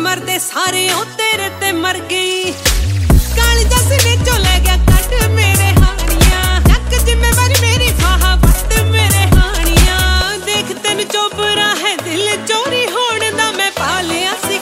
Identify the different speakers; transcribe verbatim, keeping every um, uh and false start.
Speaker 1: मरदे सारे ओ तेरे ते मर गई काली जस ने चो ले गया कट में